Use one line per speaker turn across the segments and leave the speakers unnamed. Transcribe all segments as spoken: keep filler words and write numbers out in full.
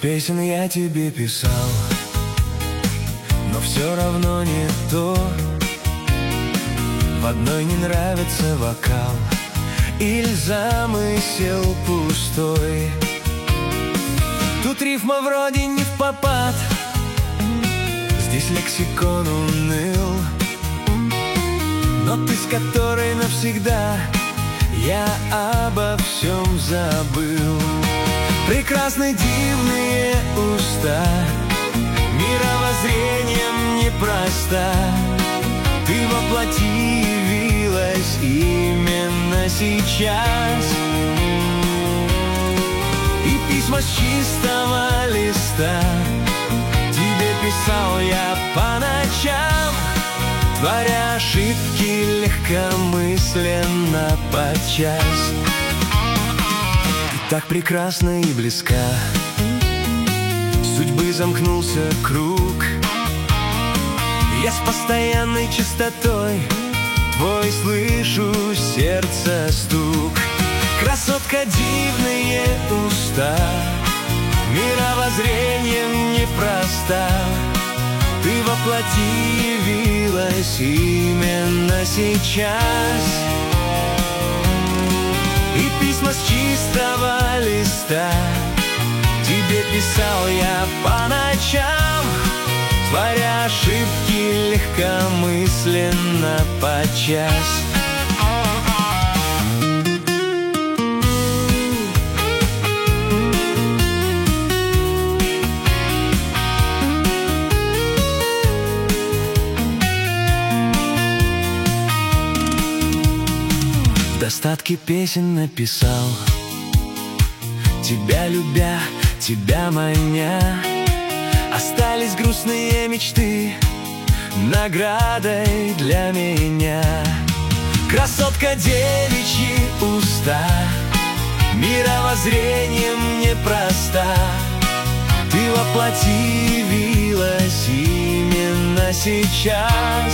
песен я тебе писал, но все равно не то. В одной не нравится вокал или замысел пустой. Тут рифма вроде не впопад, здесь лексикон уныл, но ты, с которой навсегда я обо всем забыл. Прекрасны дивные уста, мировоззрением непроста. Ты воплоти явилась именно сейчас, и письма с чистого листа тебе писал я по ночам, творя ошибки легкомысленно подчас. Ты так прекрасна и близка, судьбы замкнулся круг. Я с постоянной частотой твой слышу сердце стук. Красотка, дивные уста, мировоззрением непроста. Ты воплоти явилась именно сейчас, и письма с чистого листа тебе писал я по ночам, творя ошибки легкомысленно подчас. В достатке песен написал, тебя любя, тебя маня. Остались грустные мечты наградой для меня. Красотка, девичьи уста, мировоззрением непроста. Ты воплоти явилась именно сейчас,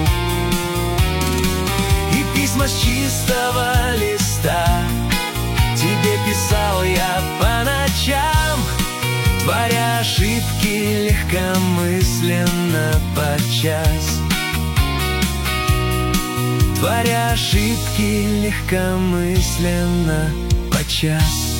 и письма с чистого листа тебе писал я по ночам, творя ошибки легкомысленно подчас. Творя ошибки легкомысленно подчас.